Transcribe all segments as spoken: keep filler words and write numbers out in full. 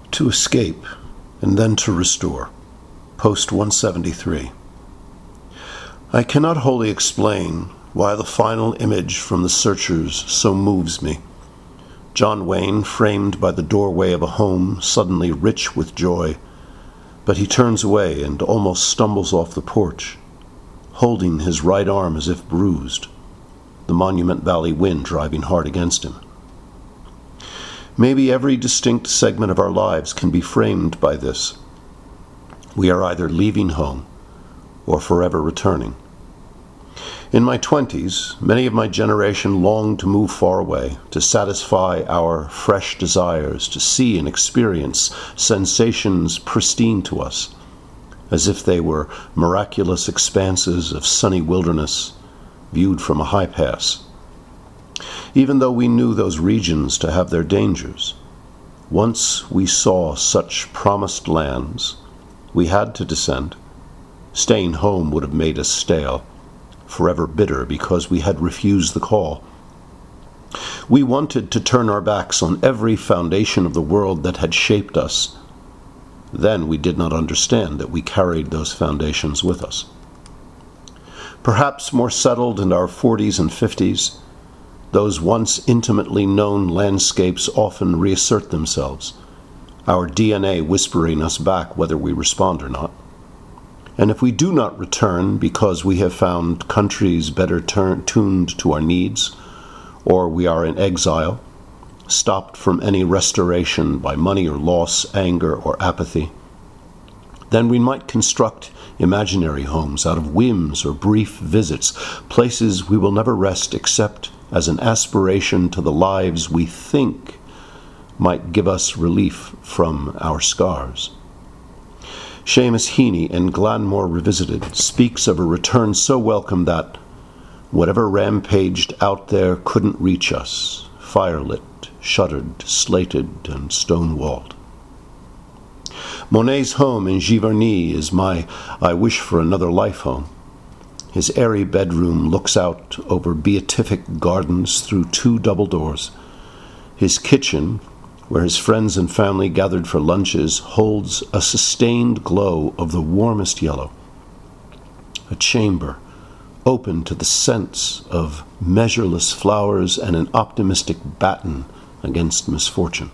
To escape, and then to restore. Post one seventy-three. I cannot wholly explain why the final image from The Searchers so moves me. John Wayne, framed by the doorway of a home, suddenly rich with joy, but he turns away and almost stumbles off the porch, holding his right arm as if bruised, the Monument Valley wind driving hard against him. Maybe every distinct segment of our lives can be framed by this. We are either leaving home or forever returning. In my twenties, many of my generation longed to move far away, to satisfy our fresh desires, to see and experience sensations pristine to us, as if they were miraculous expanses of sunny wilderness viewed from a high pass. Even though we knew those regions to have their dangers, once we saw such promised lands, we had to descend. Staying home would have made us stale, forever bitter because we had refused the call. We wanted to turn our backs on every foundation of the world that had shaped us. Then we did not understand that we carried those foundations with us. Perhaps more settled in our forties and fifties, those once intimately known landscapes often reassert themselves, our D N A whispering us back whether we respond or not. And if we do not return because we have found countries better turn- tuned to our needs, or we are in exile, stopped from any restoration by money or loss, anger or apathy, then we might construct imaginary homes out of whims or brief visits, places we will never rest except as an aspiration to the lives we think might give us relief from our scars. Seamus Heaney in Glanmore Revisited speaks of a return so welcome that whatever rampaged out there couldn't reach us, firelit, shuttered, slated, and stone-walled. Monet's home in Giverny is my I wish for another life home. His airy bedroom looks out over beatific gardens through two double doors. His kitchen, where his friends and family gathered for lunches, holds a sustained glow of the warmest yellow. A chamber open to the scents of measureless flowers and an optimistic baton against misfortune.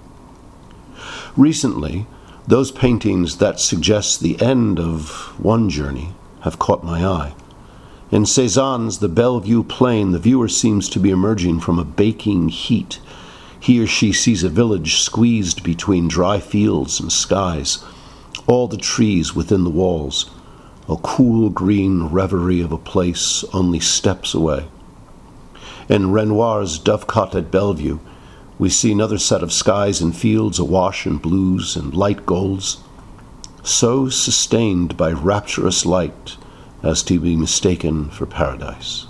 Recently, those paintings that suggest the end of one journey have caught my eye. In Cézanne's The Bellevue Plain, the viewer seems to be emerging from a baking heat. He or she sees a village squeezed between dry fields and skies, all the trees within the walls, a cool green reverie of a place only steps away. In Renoir's Dovecot at Bellevue, we see another set of skies and fields awash in blues and light golds, so sustained by rapturous light as to be mistaken for paradise.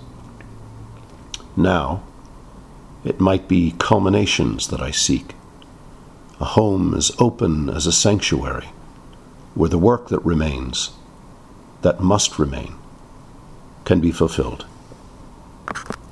Now, it might be culminations that I seek, a home as open as a sanctuary, where the work that remains, that must remain, can be fulfilled.